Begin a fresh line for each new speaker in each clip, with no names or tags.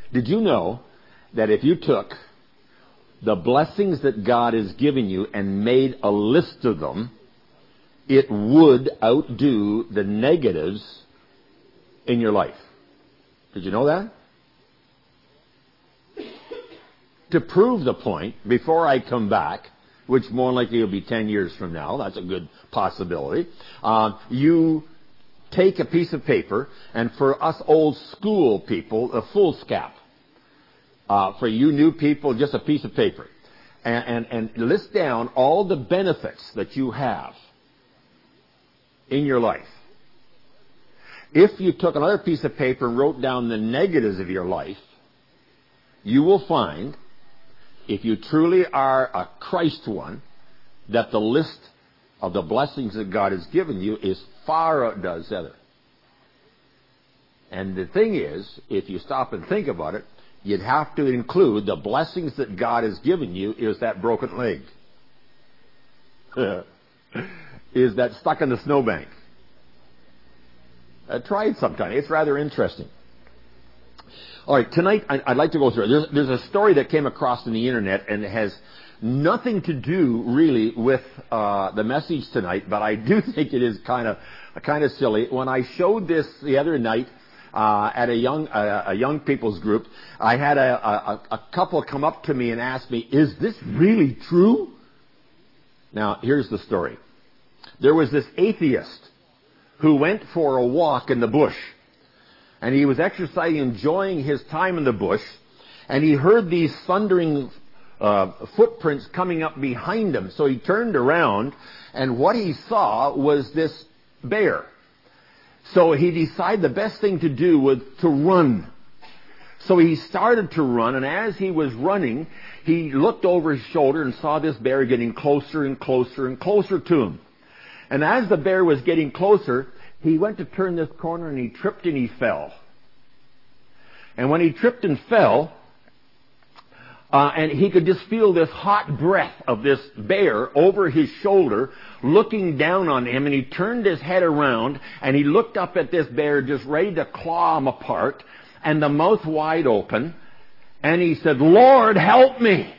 Did you know that if you took the blessings that God has given you and made a list of them, it would outdo the negatives in your life? Did you know that? To prove the point, before I come back, which more likely will be 10 years from now, that's a good possibility, you take a piece of paper, and for us old school people, a foolscap. For you new people, just a piece of paper. And list down all the benefits that you have in your life. If you took another piece of paper and wrote down the negatives of your life, you will find, if you truly are a Christ one, that the list of the blessings that God has given you is far outdoes the other. And the thing is, if you stop and think about it, you'd have to include the blessings that God has given you is that broken leg. Is that stuck in the snowbank. Try it sometime. It's rather interesting. All right, tonight I'd like to go through it. There's a story that came across on the internet, and it has nothing to do really with the message tonight, but I do think it is kind of silly. When I showed this the other night at a young people's group, I had a couple come up to me and ask me, "Is this really true?" Now, here's the story. There was this atheist who went for a walk in the bush. And he was exercising, enjoying his time in the bush, and he heard these thundering footprints coming up behind him. So he turned around, and what he saw was this bear. So he decided the best thing to do was to run. So he started to run, and as he was running, he looked over his shoulder and saw this bear getting closer and closer and closer to him. And as the bear was getting closer, he went to turn this corner and he tripped and he fell. And when he tripped and fell, and he could just feel this hot breath of this bear over his shoulder looking down on him, and he turned his head around and he looked up at this bear just ready to claw him apart, and the mouth wide open, and he said, "Lord, help me."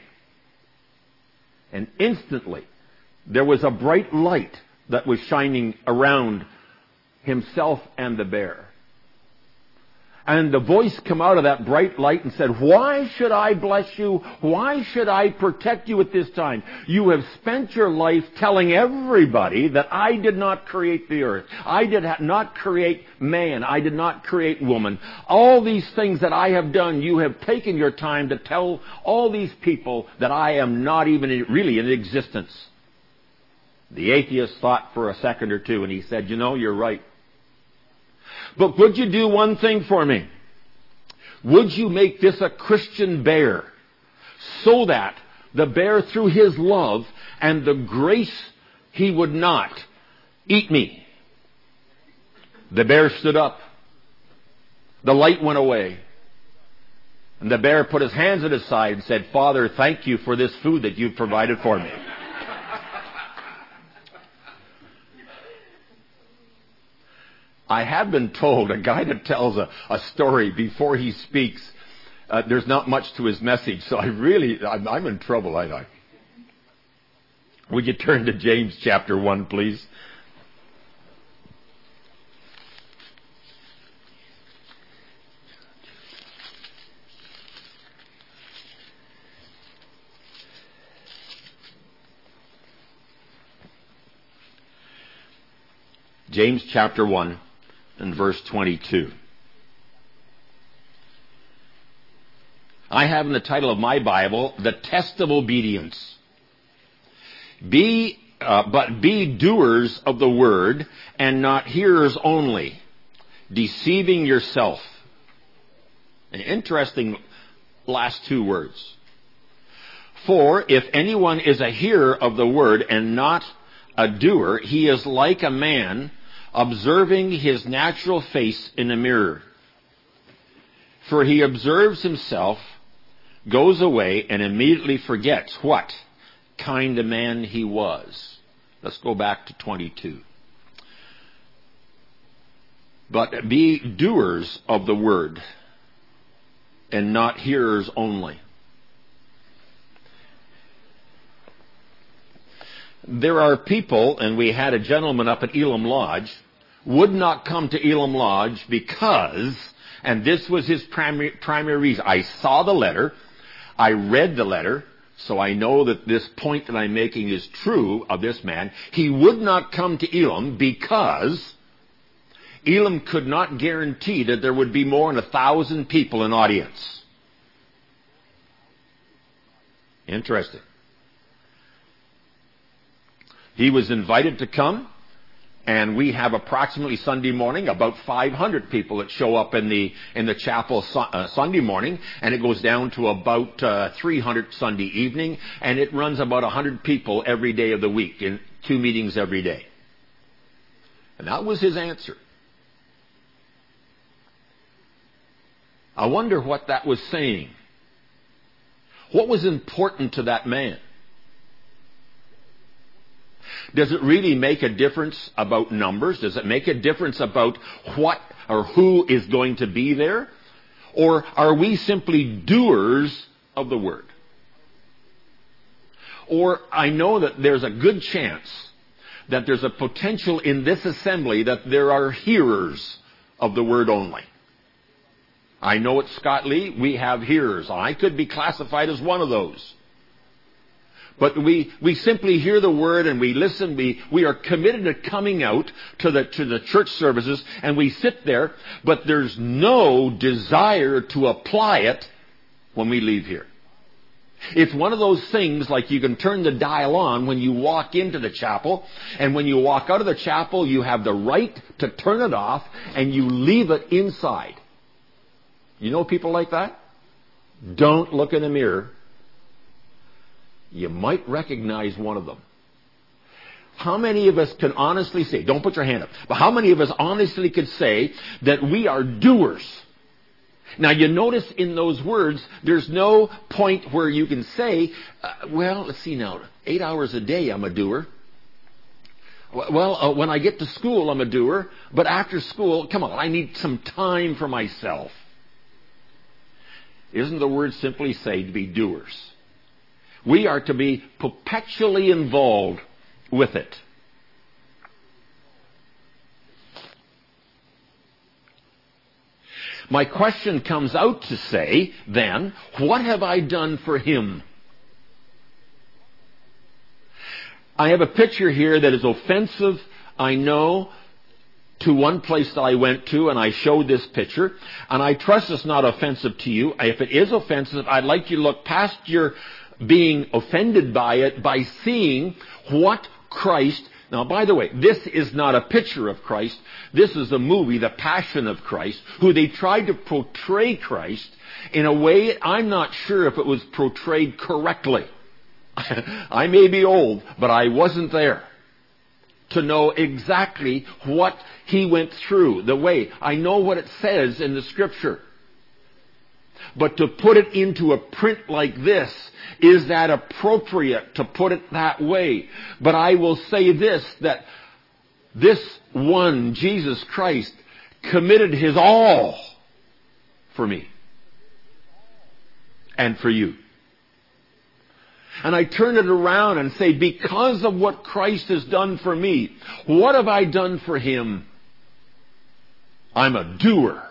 And instantly there was a bright light that was shining around himself and the bear. And the voice came out of that bright light and said, "Why should I bless you? Why should I protect you at this time? You have spent your life telling everybody that I did not create the earth. I did not create man. I did not create woman. All these things that I have done, you have taken your time to tell all these people that I am not even really in existence." The atheist thought for a second or two, and he said, "You know, you're right. But would you do one thing for me? Would you make this a Christian bear, so that the bear, through his love and the grace, he would not eat me?" The bear stood up. The light went away. And the bear put his hands at his side and said, "Father, thank you for this food that you've provided for me." I have been told a guy that tells a story before he speaks, there's not much to his message, so I'm in trouble, I. Would you turn to James chapter 1, please? James chapter 1. In verse 22. I have in the title of my Bible, "The Test of Obedience." But be doers of the word, and not hearers only, deceiving yourself. An interesting last two words. For if anyone is a hearer of the word and not a doer, he is like a man observing his natural face in a mirror. For he observes himself, goes away, and immediately forgets what kind of man he was. Let's go back to 22. But be doers of the word, and not hearers only. There are people, and we had a gentleman up at Elam Lodge, would not come to Elam Lodge because, and this was his primary reason. I saw the letter, I read the letter, so I know that this point that I'm making is true of this man. He would not come to Elam because Elam could not guarantee that there would be more than 1,000 people in audience. Interesting. He was invited to come, and we have approximately Sunday morning about 500 people that show up in the chapel Sunday morning, and it goes down to about 300 Sunday evening, and it runs about 100 people every day of the week in 2 meetings every day. And that was his answer. I wonder what that was saying. What was important to that man? Does it really make a difference about numbers? Does it make a difference about what or who is going to be there? Or are we simply doers of the word? Or I know that there's a good chance that there's a potential in this assembly that there are hearers of the word only. I know at Scott Lee we have hearers. I could be classified as one of those. But we simply hear the word and we listen. We are committed to coming out to the church services, and we sit there, but there's no desire to apply it when we leave here. It's one of those things like you can turn the dial on when you walk into the chapel, and when you walk out of the chapel, you have the right to turn it off and you leave it inside. You know people like that? Don't look in the mirror. You might recognize one of them. How many of us can honestly say, don't put your hand up, but how many of us honestly could say that we are doers? Now you notice in those words, there's no point where you can say, well, let's see now, 8 hours a day I'm a doer. Well, when I get to school I'm a doer, but after school, come on, I need some time for myself. Isn't the word simply say to be doers? We are to be perpetually involved with it. My question comes out to say, then, what have I done for him? I have a picture here that is offensive, I know, to one place that I went to, and I showed this picture, and I trust it's not offensive to you. If it is offensive, I'd like you to look past your being offended by it by seeing what Christ... Now, by the way, this is not a picture of Christ. This is a movie, The Passion of Christ, who they tried to portray Christ in a way I'm not sure if it was portrayed correctly. I may be old, but I wasn't there to know exactly what he went through. The way I know what it says in the Scripture. But to put it into a print like this, is that appropriate to put it that way? But I will say this, that this one, Jesus Christ, committed his all for me and for you. And I turn it around and say, because of what Christ has done for me, what have I done for him? I'm a doer.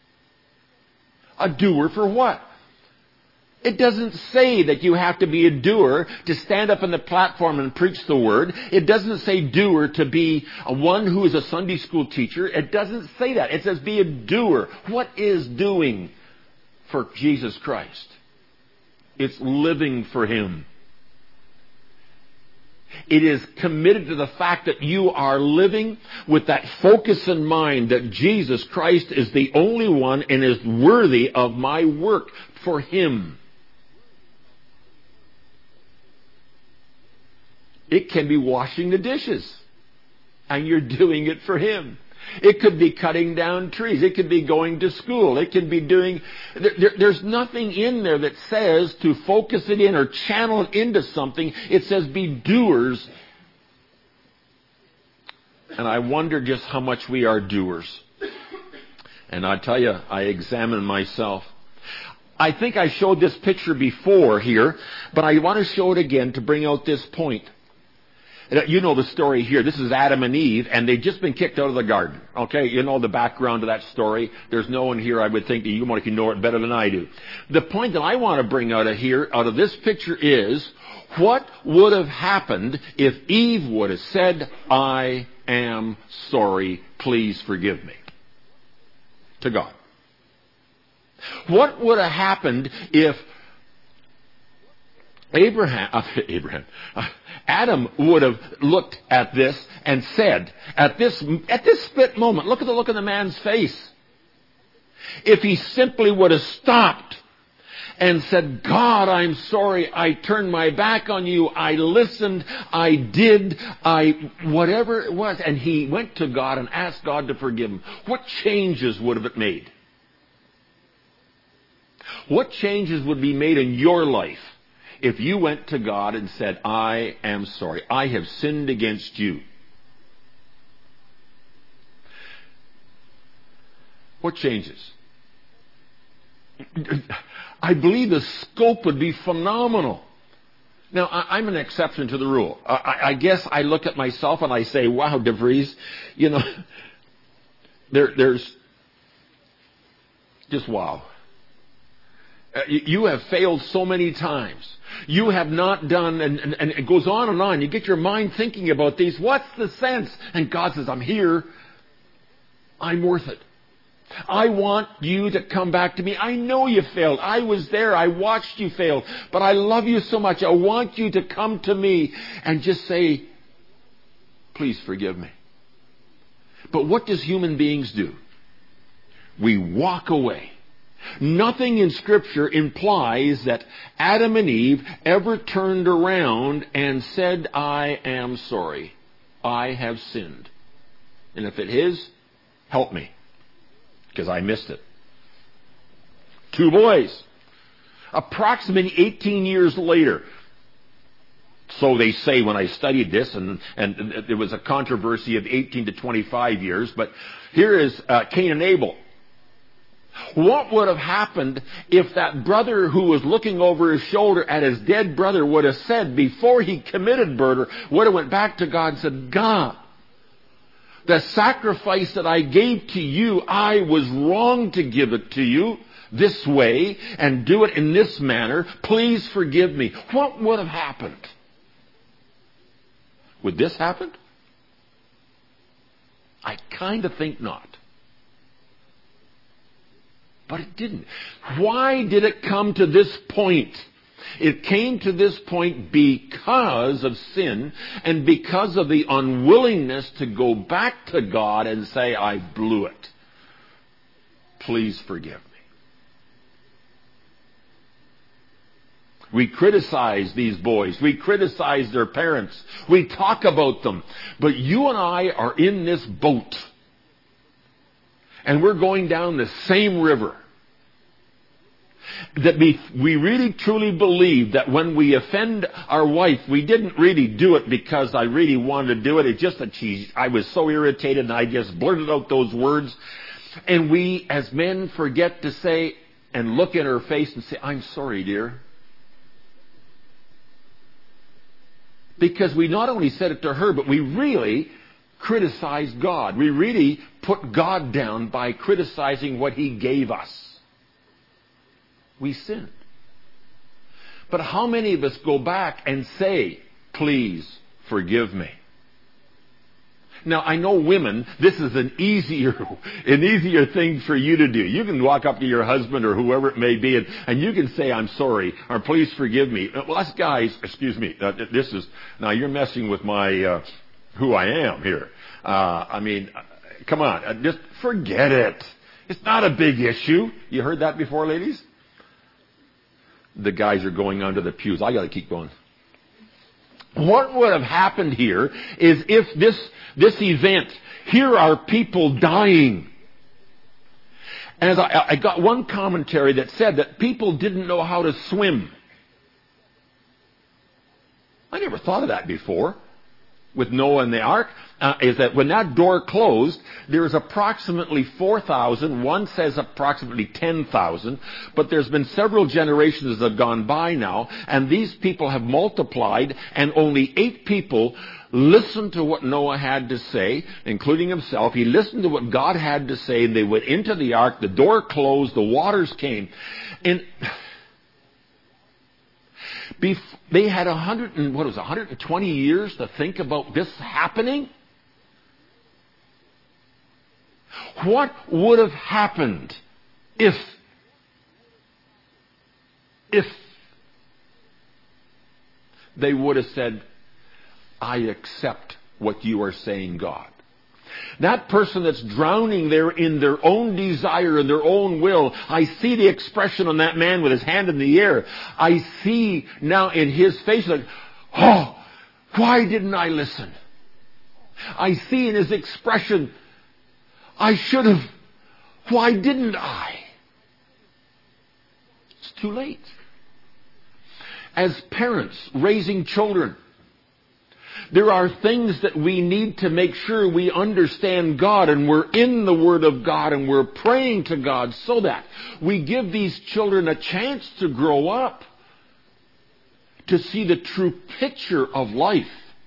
A doer for what? It doesn't say that you have to be a doer to stand up on the platform and preach the word. It doesn't say doer to be one who is a Sunday school teacher. It doesn't say that. It says be a doer. What is doing for Jesus Christ? It's living for him. It is committed to the fact that you are living with that focus in mind that Jesus Christ is the only one and is worthy of my work for him. It can be washing the dishes, and you're doing it for him. It could be cutting down trees. It could be going to school. It could be doing... There's nothing in there that says to focus it in or channel it into something. It says be doers. And I wonder just how much we are doers. And I tell you, I examine myself. I think I showed this picture before here, but I want to show it again to bring out this point. You know the story here. This is Adam and Eve, and they've just been kicked out of the garden. Okay, you know the background to that story. There's no one here, I would think, that you can know it better than I do. The point that I want to bring out of this picture is, what would have happened if Eve would have said, "I am sorry, please forgive me," to God? What would have happened if Adam would have looked at this and said, at this split moment, look at the look on the man's face. If he simply would have stopped and said, "God, I'm sorry, I turned my back on you, I listened, whatever it was," and he went to God and asked God to forgive him, what changes would have it made? What changes would be made in your life if you went to God and said, "I am sorry. I have sinned against you"? What changes? I believe the scope would be phenomenal. Now, I'm an exception to the rule. I guess I look at myself and I say, "Wow, DeVries, there's just wow. You have failed so many times. You have not done," and it goes on and on. You get your mind thinking about these. What's the sense? And God says, "I'm here. I'm worth it. I want you to come back to me. I know you failed. I was there. I watched you fail. But I love you so much. I want you to come to me and just say, 'Please forgive me.'" But what does human beings do? We walk away. Nothing in Scripture implies that Adam and Eve ever turned around and said, "I am sorry. I have sinned. And if it is, help me, because I missed it." Two boys, approximately 18 years later. So they say when I studied this, and there was a controversy of 18 to 25 years, but here is Cain and Abel. What would have happened if that brother who was looking over his shoulder at his dead brother would have said, before he committed murder, would have went back to God and said, "God, the sacrifice that I gave to you, I was wrong to give it to you this way and do it in this manner. Please forgive me." What would have happened? Would this happen? I kind of think not. But it didn't. Why did it come to this point? It came to this point because of sin and because of the unwillingness to go back to God and say, "I blew it. Please forgive me." We criticize these boys. We criticize their parents. We talk about them. But you and I are in this boat. And we're going down the same river. That we really truly believe that when we offend our wife, we didn't really do it because I really wanted to do it. It's just that I was so irritated and I just blurted out those words. And we as men forget to say and look in her face and say, "I'm sorry, dear." Because we not only said it to her, but we really criticized God. We really put God down by criticizing what He gave us. We sinned. But how many of us go back and say, "Please forgive me"? Now, I know women, this is an easier thing for you to do. You can walk up to your husband or whoever it may be, and you can say, "I'm sorry," or "Please forgive me." Well, us guys, excuse me, now you're messing with my, who I am here. Come on, just forget it. It's not a big issue. You heard that before, ladies? The guys are going onto the pews. I got to keep going. What would have happened here is if this event, here are people dying. And as I got one commentary that said that people didn't know how to swim. I never thought of that before. with Noah and the ark is that when that door closed, there is approximately 4,000. One says approximately 10,000. But there's been several generations that have gone by now, and these people have multiplied, and only 8 people listened to what Noah had to say, including himself. He listened to what God had to say, and they went into the ark. The door closed. The waters came. And they had 120 years to think about this happening? What would have happened if they would have said, I accept what you are saying, God? That person that's drowning there in their own desire and their own will, I see the expression on that man with his hand in the air. I see now in his face like, oh, why didn't I listen? I see in his expression, I should have. Why didn't I? It's too late. As parents raising children, there are things that we need to make sure we understand God, and we're in the Word of God, and we're praying to God so that we give these children a chance to grow up, to see the true picture of life.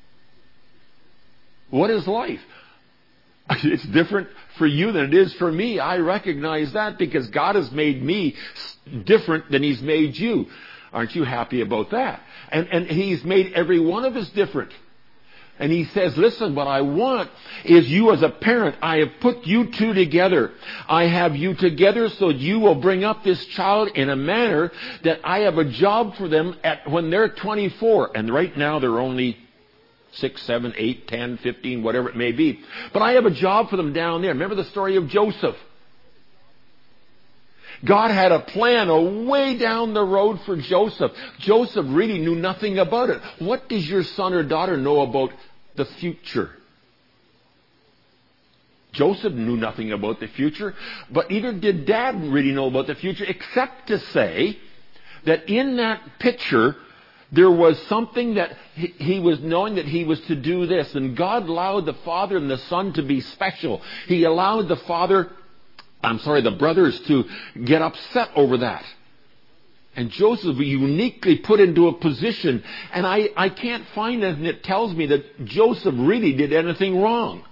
What is life? It's different for you than it is for me. I recognize that because God has made me different than He's made you. Aren't you happy about that? And He's made every one of us different. And He says, listen, what I want is you as a parent, I have put you two together. I have you together so you will bring up this child in a manner that I have a job for them when they're 24. And right now they're only 6, 7, 8, 10, 15, whatever it may be. But I have a job for them down there. Remember the story of Joseph? God had a plan way down the road for Joseph. Joseph really knew nothing about it. What does your son or daughter know about the future? Joseph knew nothing about the future, but neither did Dad really know about the future, except to say that in that picture, there was something that he was knowing that he was to do this. And God allowed the father and the son to be special. He allowed the brothers to get upset over that. And Joseph was uniquely put into a position. And I can't find anything that tells me that Joseph really did anything wrong.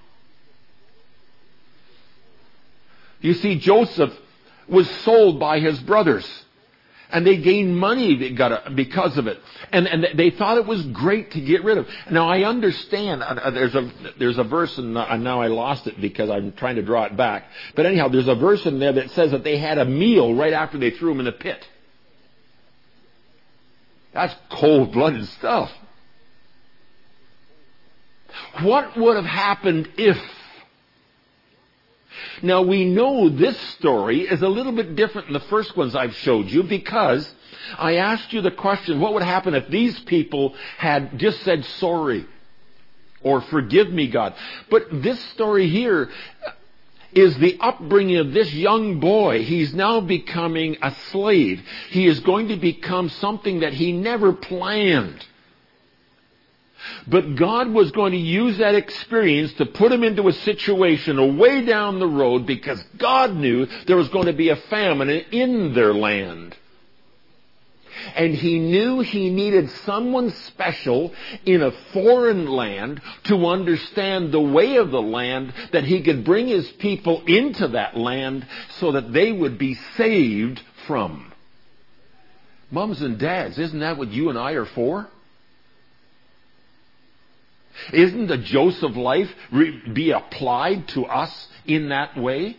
You see, Joseph was sold by his brothers. And they gained money because of it. And they thought it was great to get rid of. Now I understand, there's a verse, and now I lost it because I'm trying to draw it back. But anyhow, there's a verse in there that says that they had a meal right after they threw him in the pit. That's cold-blooded stuff. What would have happened if? Now we know this story is a little bit different than the first ones I've showed you, because I asked you the question, what would happen if these people had just said sorry or forgive me, God? But this story here is the upbringing of this young boy. He's now becoming a slave. He is going to become something that he never planned. But God was going to use that experience to put him into a situation away down the road, because God knew there was going to be a famine in their land. And He knew He needed someone special in a foreign land to understand the way of the land, that He could bring His people into that land so that they would be saved from. Mums and dads, isn't that what you and I are for? Isn't the Joseph life be applied to us in that way?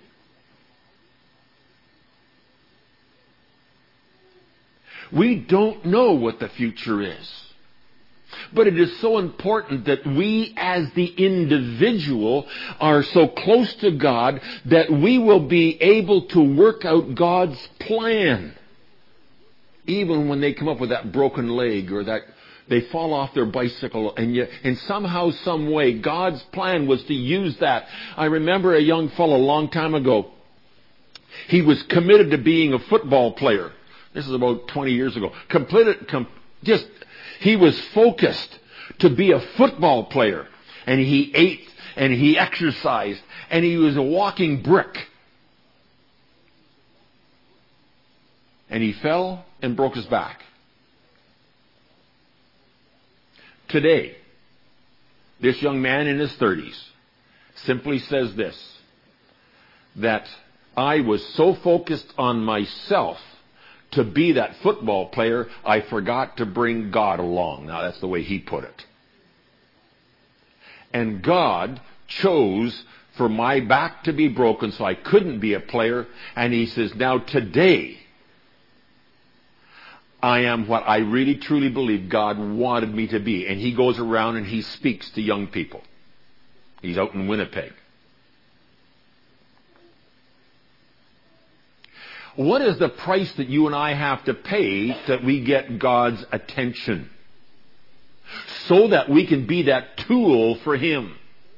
We don't know what the future is. But it is so important that we as the individual are so close to God that we will be able to work out God's plan. Even when they come up with that broken leg, or that they fall off their bicycle, and somehow, some way, God's plan was to use that. I remember a young fellow a long time ago. He was committed to being a football player. This is about 20 years ago. He was focused to be a football player. and he ate, and he exercised, and he was a walking brick. And he fell and broke his back. Today, this young man in his 30s simply says this, that I was so focused on myself to be that football player, I forgot to bring God along. Now, that's the way he put it. And God chose for my back to be broken so I couldn't be a player. And he says, now today, I am what I really truly believe God wanted me to be. And he goes around and he speaks to young people. He's out in Winnipeg. What is the price that you and I have to pay that we get God's attention? So that we can be that tool for him.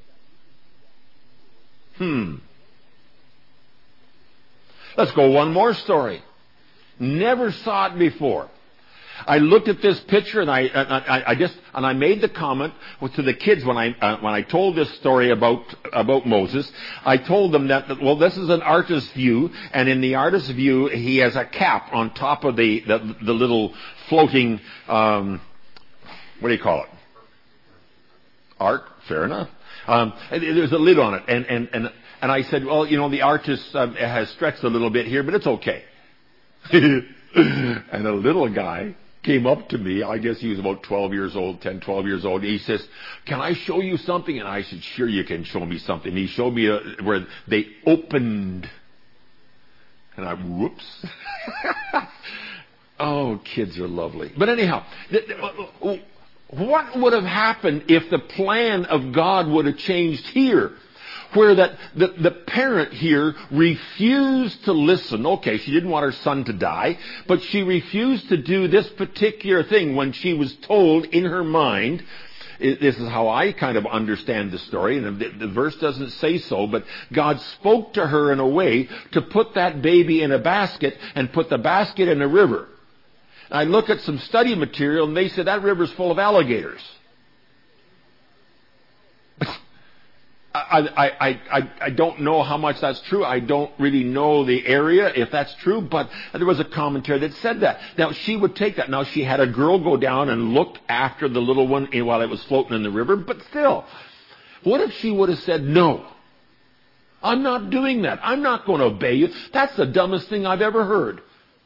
Let's go one more story. Never saw it before. I looked at this picture and I made the comment to the kids when I told this story about Moses. I told them that, well, this is an artist's view, and in the artist's view, he has a cap on top of the little floating, what do you call it? Ark? Fair enough. There's a lid on it, and I said, well, you know, the artist has stretched a little bit here, but it's okay. And a little guy came up to me. I guess he was about 12 years old, 10, 12 years old. He says, can I show you something? And I said, sure, you can show me something. And he showed me where they opened. And I, whoops. Oh, kids are lovely. But anyhow, what would have happened if the plan of God would have changed here? Where that the parent here refused to listen. Okay, she didn't want her son to die, but she refused to do this particular thing when she was told in her mind. This is how I kind of understand the story, and the verse doesn't say so, but God spoke to her in a way to put that baby in a basket and put the basket in a river. I look at some study material, and they said that river's full of alligators. I don't know how much that's true. I don't really know the area, if that's true, but there was a commentary that said that. Now, she would take that. Now, she had a girl go down and look after the little one while it was floating in the river, but still, what if she would have said, no, I'm not doing that. I'm not going to obey you. That's the dumbest thing I've ever heard.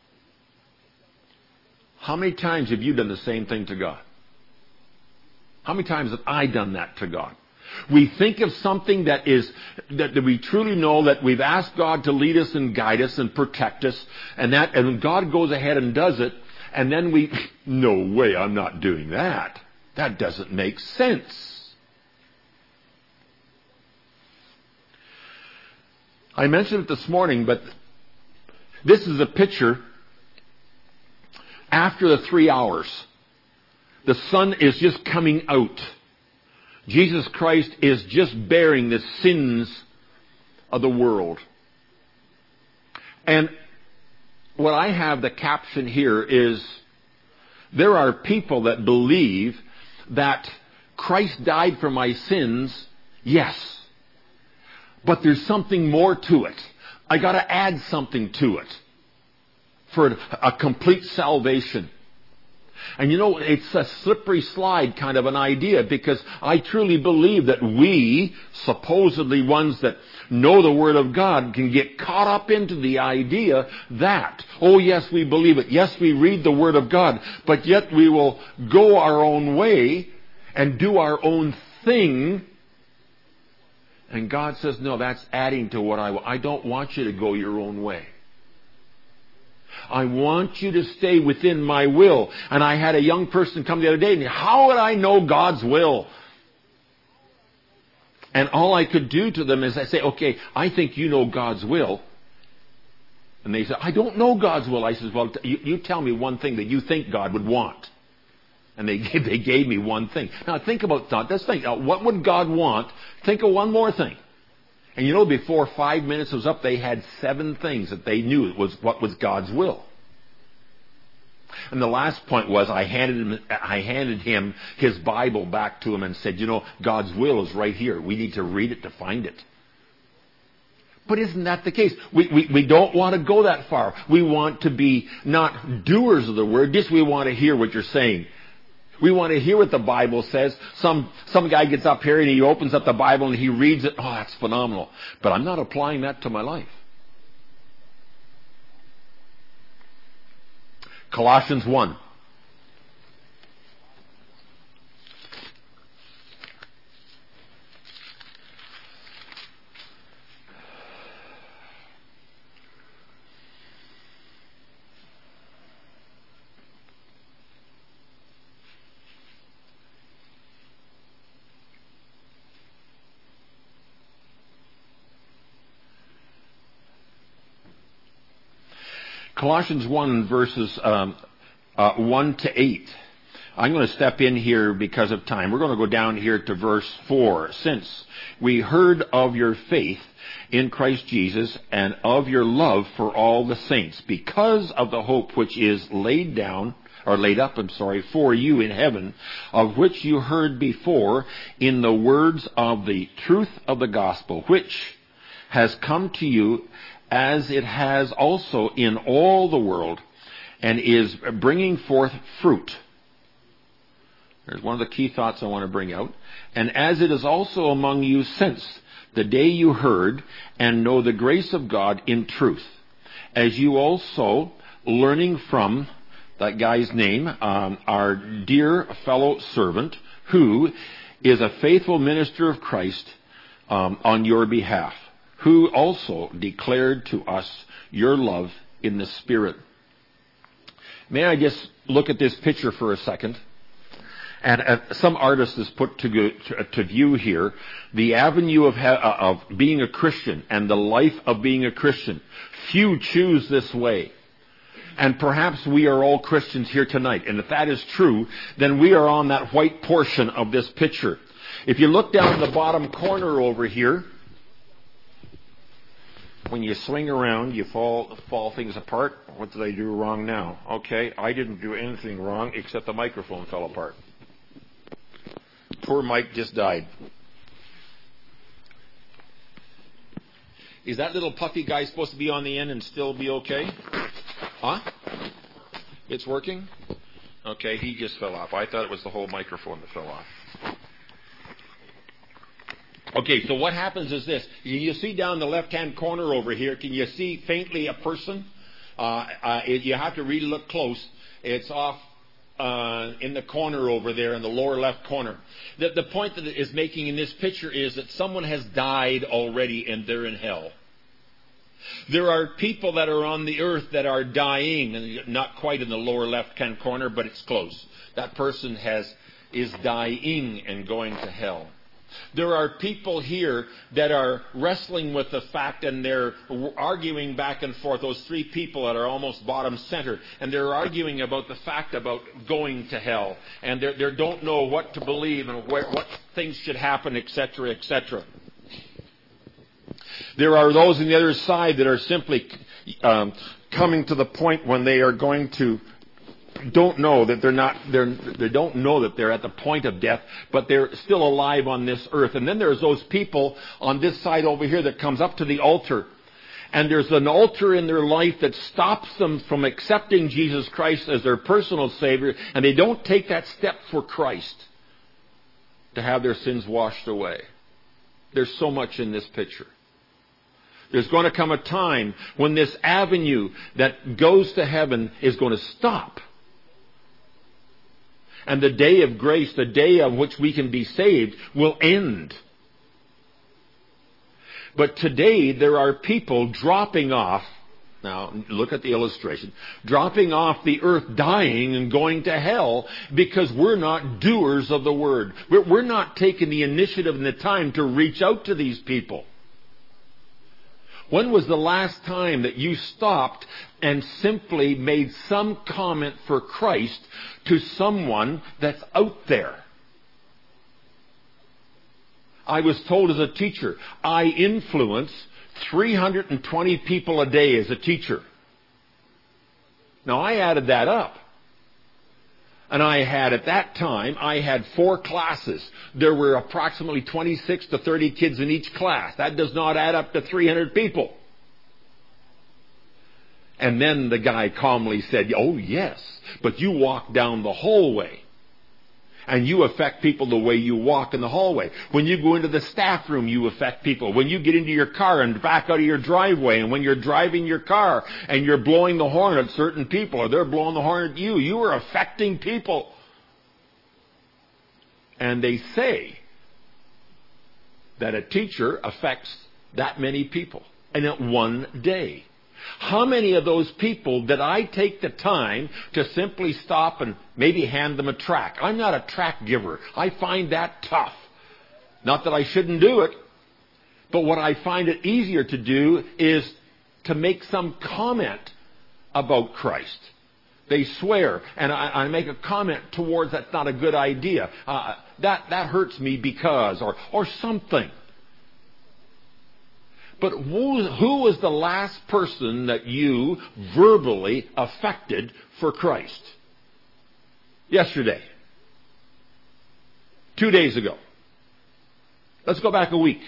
How many times have you done the same thing to God? How many times have I done that to God? We think of something that we truly know that we've asked God to lead us and guide us and protect us, and God goes ahead and does it, and then no way, I'm not doing that. That doesn't make sense. I mentioned it this morning, but this is a picture after the 3 hours. The sun is just coming out. Jesus Christ is just bearing the sins of the world. And what I have the caption here is, there are people that believe that Christ died for my sins, yes. But there's something more to it. I got to add something to it for a complete salvation. And you know, it's a slippery slide kind of an idea, because I truly believe that we, supposedly ones that know the Word of God, can get caught up into the idea that, oh yes, we believe it. Yes, we read the Word of God, but yet we will go our own way and do our own thing. And God says, no, that's adding to what I don't want you to go your own way. I want you to stay within my will. And I had a young person come the other day and how would I know God's will? And all I could do to them is I say, okay, I think you know God's will. And they said, I don't know God's will. I said, well, you tell me one thing that you think God would want. And they gave me one thing. Now think about that. Let's think. Now, what would God want? Think of one more thing. And you know, before 5 minutes was up, they had 7 things that they knew was what was God's will. And the last point was I handed him his Bible back to him and said, God's will is right here. We need to read it to find it. But isn't that the case? We don't want to go that far. We want to be not doers of the word, just we want to hear what you're saying. We want to hear what the Bible says. Some guy gets up here and he opens up the Bible and he reads it. Oh, that's phenomenal. But I'm not applying that to my life. Colossians 1. Colossians 1 verses 1 to 8. I'm going to step in here because of time. We're going to go down here to verse 4. Since we heard of your faith in Christ Jesus and of your love for all the saints, because of the hope which is laid up for you in heaven, of which you heard before in the words of the truth of the gospel, which has come to you as it has also in all the world, and is bringing forth fruit. There's one of the key thoughts I want to bring out. And as it is also among you since the day you heard and know the grace of God in truth, as you also, learning from that guy's name, our dear fellow servant, who is a faithful minister of Christ on your behalf, who also declared to us your love in the Spirit. May I just look at this picture for a second? And some artist has put to view here the avenue of being a Christian and the life of being a Christian. Few choose this way. And perhaps we are all Christians here tonight. And if that is true, then we are on that white portion of this picture. If you look down the bottom corner over here, when you swing around, you fall things apart. What did I do wrong now? Okay, I didn't do anything wrong except the microphone fell apart. Poor Mike just died. Is that little puffy guy supposed to be on the end and still be okay? Huh? It's working? Okay, he just fell off. I thought it was the whole microphone that fell off. Okay, so what happens is this. You see down the left-hand corner over here, can you see faintly a person? You have to really look close. It's off in the corner over there, in the lower left corner. The point that it is making in this picture is that someone has died already and they're in hell. There are people that are on the earth that are dying, and not quite in the lower left-hand corner, but it's close. That person is dying and going to hell. There are people here that are wrestling with the fact, and they're arguing back and forth, those three people that are almost bottom center, and they're arguing about the fact about going to hell, and they don't know what to believe and what things should happen, etc., etc. There are those on the other side that are simply coming to the point when they are going to don't know that they don't know that they're at the point of death, but they're still alive on this earth. And then there's those people on this side over here that comes up to the altar. And there's an altar in their life that stops them from accepting Jesus Christ as their personal Savior, and they don't take that step for Christ to have their sins washed away. There's so much in this picture. There's going to come a time when this avenue that goes to heaven is going to stop. And the day of grace, the day of which we can be saved, will end. But today there are people dropping off. Now, look at the illustration. Dropping off the earth, dying and going to hell because we're not doers of the word. We're not taking the initiative and the time to reach out to these people. When was the last time that you stopped and simply made some comment for Christ to someone that's out there? I was told as a teacher, I influence 320 people a day as a teacher. Now, I added that up. And at that time, I had 4 classes. There were approximately 26 to 30 kids in each class. That does not add up to 300 people. And then the guy calmly said, oh yes, but you walk down the hallway. And you affect people the way you walk in the hallway. When you go into the staff room, you affect people. When you get into your car and back out of your driveway, and when you're driving your car and you're blowing the horn at certain people, or they're blowing the horn at you, you are affecting people. And they say that a teacher affects that many people in one day. How many of those people did I take the time to simply stop and maybe hand them a tract? I'm not a tract giver. I find that tough. Not that I shouldn't do it, but what I find it easier to do is to make some comment about Christ. They swear, and I make a comment towards that's not a good idea. That hurts me because, or something. But who was the last person that you verbally affected for Christ? Yesterday. 2 days ago. Let's go back a week.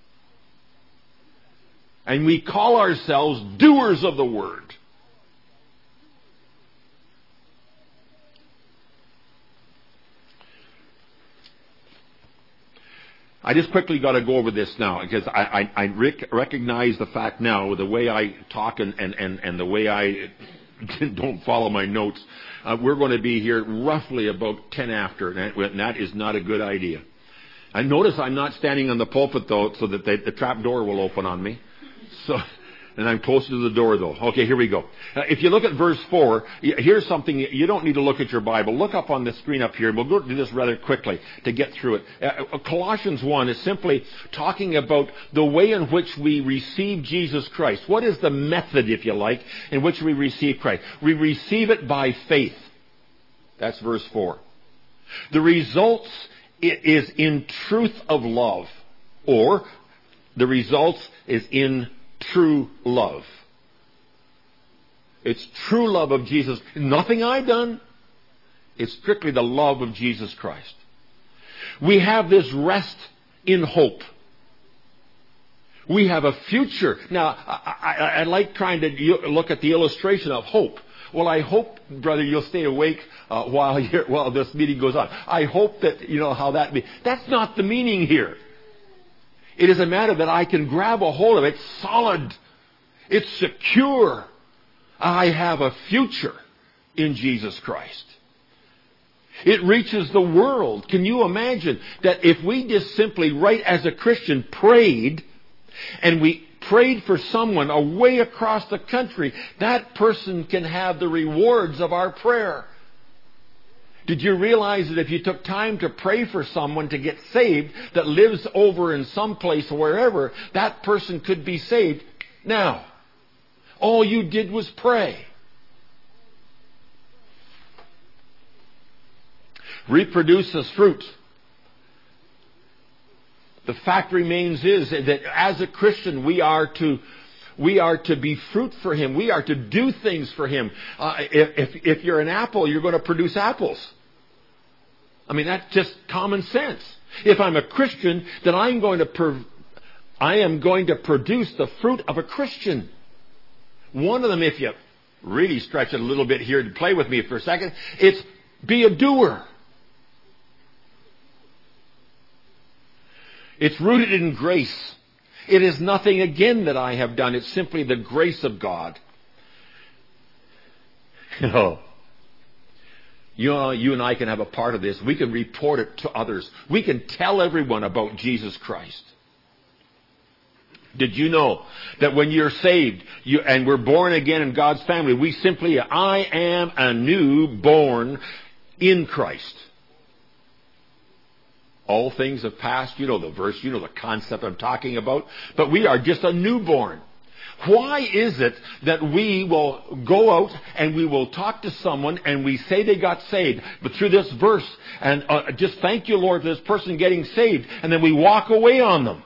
And we call ourselves doers of the word. I just quickly got to go over this now because I recognize the fact now with the way I talk and the way I don't follow my notes. We're going to be here roughly about 10 after, and that is not a good idea. And notice I'm not standing on the pulpit though, so that the trap door will open on me. And I'm closer to the door though. Okay, here we go. If you look at verse 4, here's something, you don't need to look at your Bible. Look up on the screen up here. We'll go do this rather quickly to get through it. Colossians 1 is simply talking about the way in which we receive Jesus Christ. What is the method, if you like, in which we receive Christ? We receive it by faith. That's verse 4. The results is in truth of love, or the results is in true love. It's true love of Jesus. Nothing I've done. It's strictly the love of Jesus Christ. We have this rest in hope. We have a future. Now, I like trying to look at the illustration of hope. Well, I hope, brother, you'll stay awake while this meeting goes on. I hope that, how that be. That's not the meaning here. It is a matter that I can grab a hold of. It's solid. It's secure. I have a future in Jesus Christ. It reaches the world. Can you imagine that if we just simply, right as a Christian, prayed, and we prayed for someone away across the country, that person can have the rewards of our prayer. Did you realize that if you took time to pray for someone to get saved that lives over in some place or wherever, that person could be saved now? All you did was pray. Reproduces fruit. The fact remains is that as a Christian we are to be fruit for Him. We are to do things for Him. If you're an apple, you're going to produce apples. I mean, that's just common sense. If I'm a Christian, then I am going to produce the fruit of a Christian. One of them, if you really stretch it a little bit here to play with me for a second, it's be a doer. It's rooted in grace. It is nothing again that I have done. It's simply the grace of God. You and I can have a part of this. We can report it to others. We can tell everyone about Jesus Christ. Did you know that when you're saved and we're born again in God's family, we simply, I am a newborn in Christ. All things have passed. You know the verse, you know the concept I'm talking about. But we are just a newborn. Why is it that we will go out and we will talk to someone and we say they got saved, but through this verse, and just thank you, Lord, for this person getting saved, and then we walk away on them?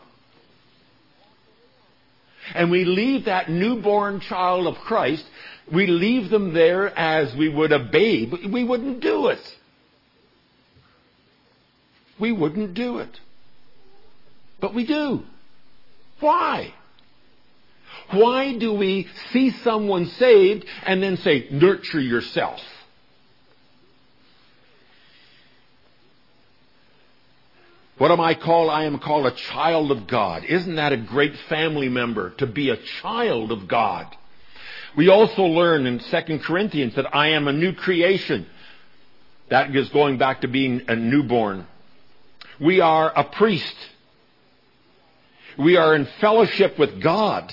And we leave that newborn child of Christ, we leave them there as we would a babe. We wouldn't do it. we wouldn't do it. But we do. Why? Why do we see someone saved and then say, nurture yourself? What am I called? I am called a child of God. Isn't that a great family member, to be a child of God? We also learn in 2 Corinthians that I am a new creation. That is going back to being a newborn. We are a priest. We are in fellowship with God.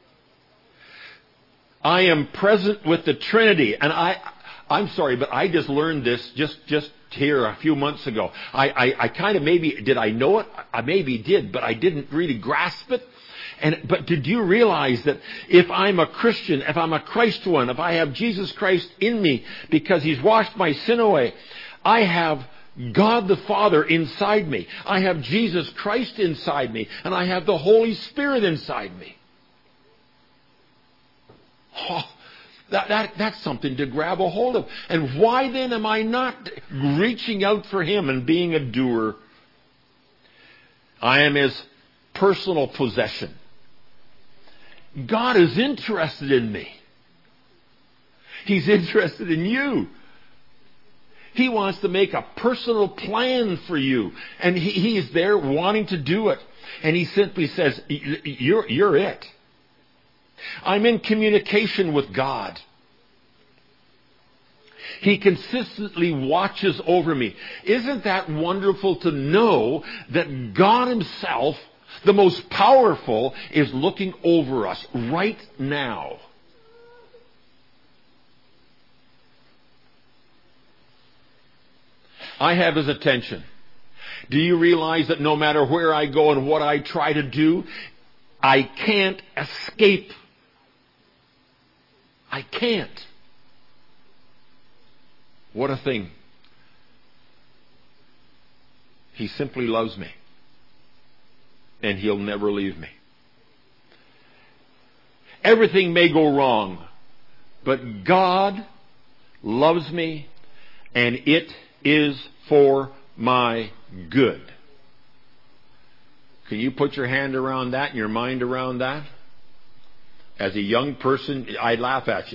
I am present with the Trinity. And I'm sorry, but I just learned this just here a few months ago. I kind of did I know it? I maybe did, but I didn't really grasp it. But did you realize that if I'm a Christian, if I'm a Christ one, if I have Jesus Christ in me because He's washed my sin away, I have God the Father inside me. I have Jesus Christ inside me. And I have the Holy Spirit inside me. Oh, that's something to grab a hold of. And why then am I not reaching out for Him and being a doer? I am His personal possession. God is interested in me. He's interested in you. He wants to make a personal plan for you. And He is there wanting to do it. And He simply says, you're it. I'm in communication with God. He consistently watches over me. Isn't that wonderful to know that God Himself, the most powerful, is looking over us right now? I have His attention. Do you realize that no matter where I go and what I try to do, I can't escape? I can't. What a thing. He simply loves me. And He'll never leave me. Everything may go wrong, but God loves me, and it is for my good. Can you put your hand around that and your mind around that? As a young person, I'd laugh at you.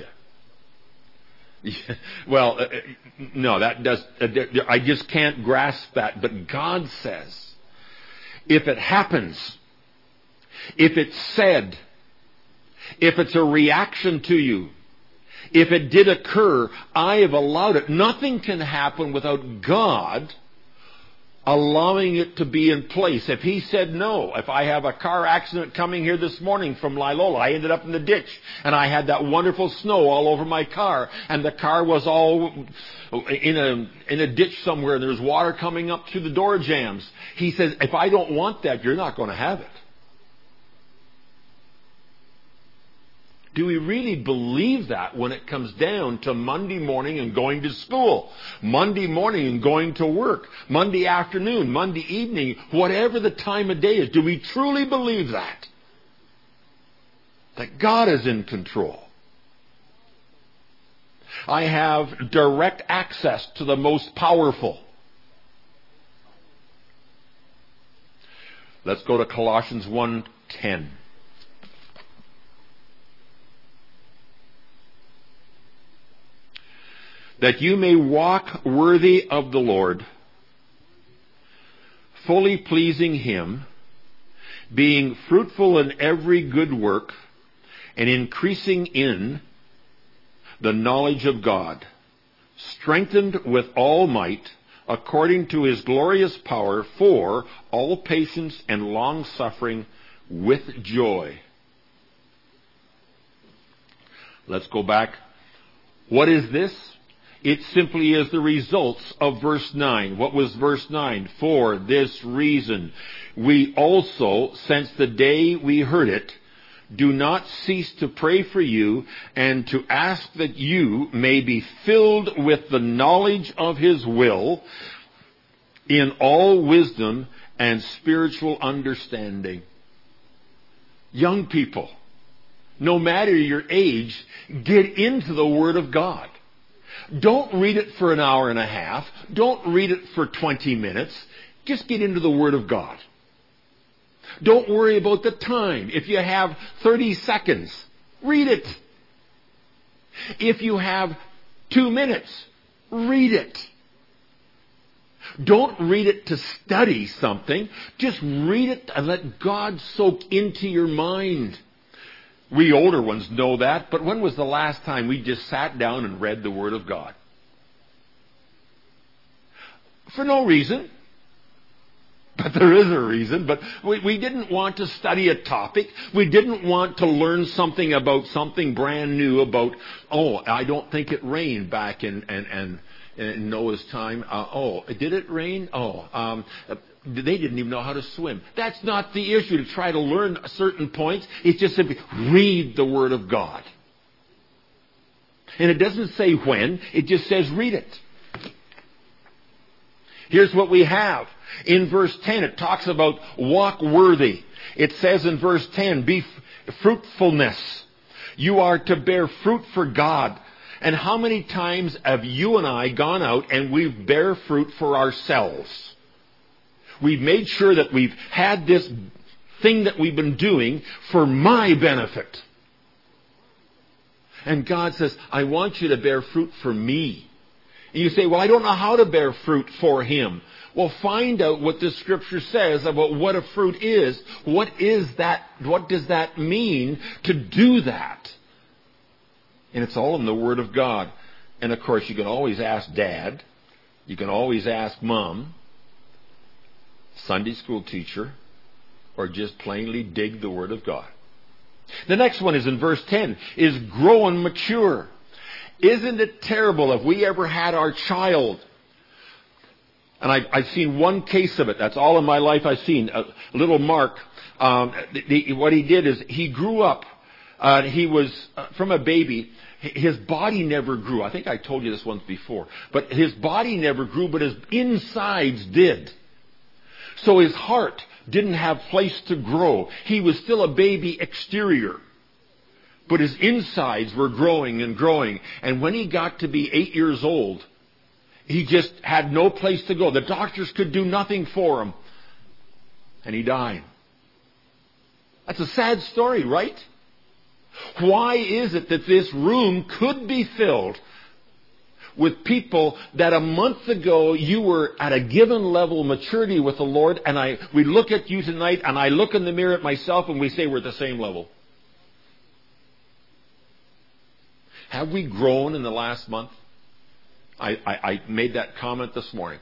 Well, no, I just can't grasp that. But God says, if it happens, if it's said, if it's a reaction to you, if it did occur, I have allowed it. Nothing can happen without God allowing it to be in place. If He said no, if I have a car accident coming here this morning from Lilola, I ended up in the ditch, and I had that wonderful snow all over my car, and the car was all in a ditch somewhere, and there was water coming up through the door jambs. He says, if I don't want that, you're not going to have it. Do we really believe that when it comes down to Monday morning and going to school, Monday morning and going to work, Monday afternoon, Monday evening, whatever the time of day is? Do we truly believe that? That God is in control. I have direct access to the most powerful. Let's go to Colossians 1:10. That you may walk worthy of the Lord, fully pleasing Him, being fruitful in every good work, and increasing in the knowledge of God, strengthened with all might, according to His glorious power, for all patience and long-suffering with joy. Let's go back. What is this? It simply is the results of verse 9. What was verse 9? For this reason, we also, since the day we heard it, do not cease to pray for you and to ask that you may be filled with the knowledge of His will in all wisdom and spiritual understanding. Young people, no matter your age, get into the Word of God. Don't read it for an hour and a half. Don't read it for 20 minutes. Just get into the Word of God. Don't worry about the time. If you have 30 seconds, read it. If you have 2 minutes, read it. Don't read it to study something. Just read it and let God soak into your mind. We older ones know that, but when was the last time we just sat down and read the Word of God? For no reason. But there is a reason. But we didn't want to study a topic. We didn't want to learn something about something brand new about, I don't think it rained back in Noah's time. Did it rain? They didn't even know how to swim. That's not the issue, to try to learn certain points. It's just simply read the Word of God. And it doesn't say when. It just says read it. Here's what we have. In verse 10, it talks about walk worthy. It says in verse 10, be fruitfulness. You are to bear fruit for God. And how many times have you and I gone out and we've bear fruit for ourselves? We've made sure that we've had this thing that we've been doing for my benefit. And God says, I want you to bear fruit for me. And you say, well, I don't know how to bear fruit for Him. Well, find out what the Scripture says about what a fruit is. What is that? What does that mean to do that? And it's all in the Word of God. And of course, you can always ask Dad. You can always ask Mom, Sunday school teacher, or just plainly dig the Word of God. The next one is in verse 10, is grow and mature. Isn't it terrible if we ever had our child? And I've seen one case of it. That's all in my life I've seen. Little Mark, what he did is he grew up. He was from a baby. His body never grew. I think I told you this once before. But his body never grew, but his insides did. So his heart didn't have place to grow. He was still a baby exterior. But his insides were growing and growing. And when he got to be 8 years old, he just had no place to go. The doctors could do nothing for him. And he died. That's a sad story, right? Why is it that this room could be filled with people that a month ago you were at a given level of maturity with the Lord, and we look at you tonight, and I look in the mirror at myself, and we say we're at the same level? Have we grown in the last month? I made that comment this morning.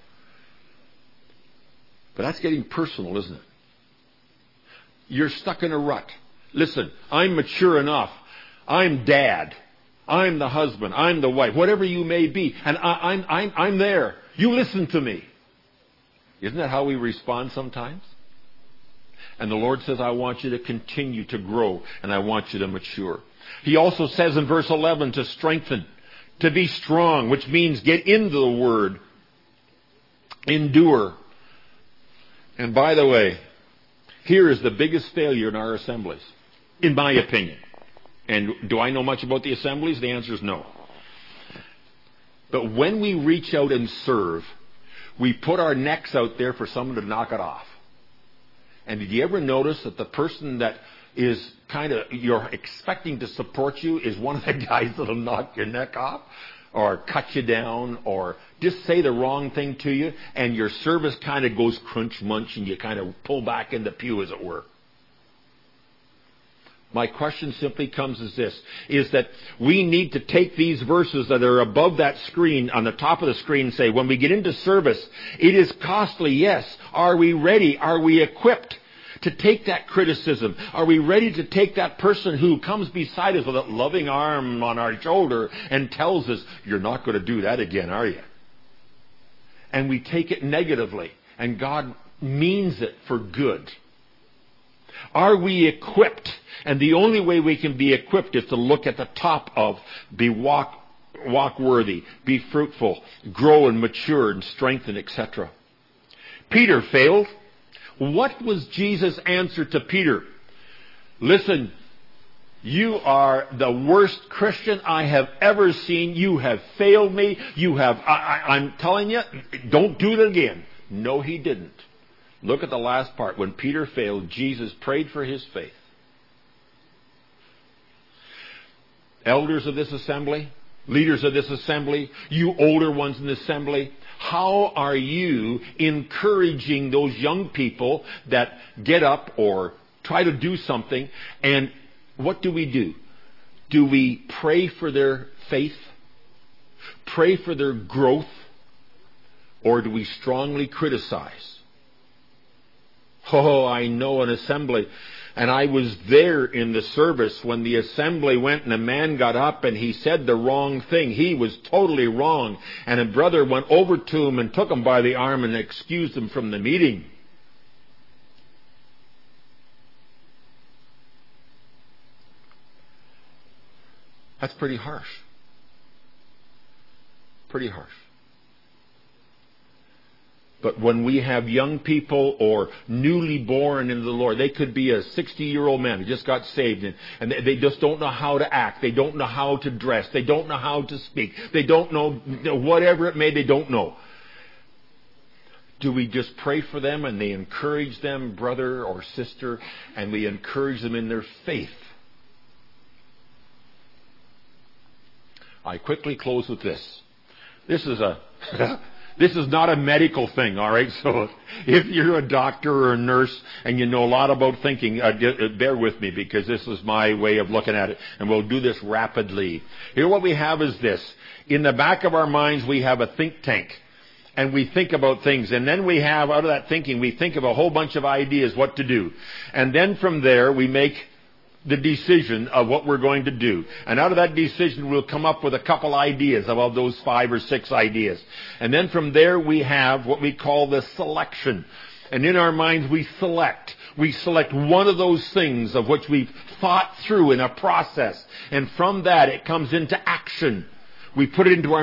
But that's getting personal, isn't it? You're stuck in a rut. Listen, I'm mature enough. I'm Dad. I'm the husband. I'm the wife. Whatever you may be. And I'm there. You listen to me. Isn't that how we respond sometimes? And the Lord says, I want you to continue to grow, and I want you to mature. He also says in verse 11 to strengthen, to be strong, which means get into the Word. Endure. And by the way, here is the biggest failure in our assemblies, in my opinion. And do I know much about the assemblies? The answer is no. But when we reach out and serve, we put our necks out there for someone to knock it off. And did you ever notice that the person that is you're expecting to support you is one of the guys that'll knock your neck off, or cut you down, or just say the wrong thing to you, and your service kind of goes crunch munch, and you kind of pull back in the pew, as it were? My question simply comes as this, is that we need to take these verses that are above that screen, on the top of the screen, and say, when we get into service, it is costly, yes. Are we ready? Are we equipped to take that criticism? Are we ready to take that person who comes beside us with a loving arm on our shoulder and tells us, you're not going to do that again, are you? And we take it negatively, and God means it for good. Are we equipped? And the only way we can be equipped is to look at the top of walk worthy, be fruitful, grow and mature and strengthen, etc. Peter failed. What was Jesus' answer to Peter? Listen, you are the worst Christian I have ever seen. You have failed me. I'm telling you, don't do it again. No, he didn't. Look at the last part. When Peter failed, Jesus prayed for his faith. Elders of this assembly, leaders of this assembly, you older ones in the assembly, how are you encouraging those young people that get up or try to do something? And what do? Do we pray for their faith? Pray for their growth? Or do we strongly criticize? Oh, I know an assembly, and I was there in the service when the assembly went and a man got up and he said the wrong thing. He was totally wrong. And a brother went over to him and took him by the arm and excused him from the meeting. That's pretty harsh. Pretty harsh. But when we have young people or newly born into the Lord, they could be a 60-year-old man who just got saved and they just don't know how to act. They don't know how to dress. They don't know how to speak. They don't know, whatever it may, they don't know. Do we just pray for them and they encourage them, brother or sister, and we encourage them in their faith? I quickly close with this. This is not a medical thing, all right? So if you're a doctor or a nurse and you know a lot about thinking, bear with me because this is my way of looking at it, and we'll do this rapidly. Here what we have is this. In the back of our minds, we have a think tank, and we think about things. And then we have, out of that thinking, we think of a whole bunch of ideas what to do. And then from there, we make the decision of what we're going to do. And out of that decision, we'll come up with a couple ideas about those 5 or 6 ideas. And then from there, we have what we call the selection. And in our minds, we select. We select one of those things of which we've thought through in a process. And from that, it comes into action. We put it into our